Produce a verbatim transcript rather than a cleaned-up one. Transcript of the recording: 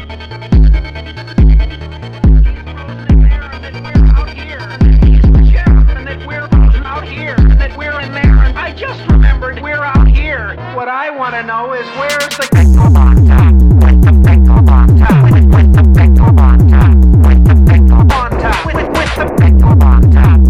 What I want to know is where's the with the with the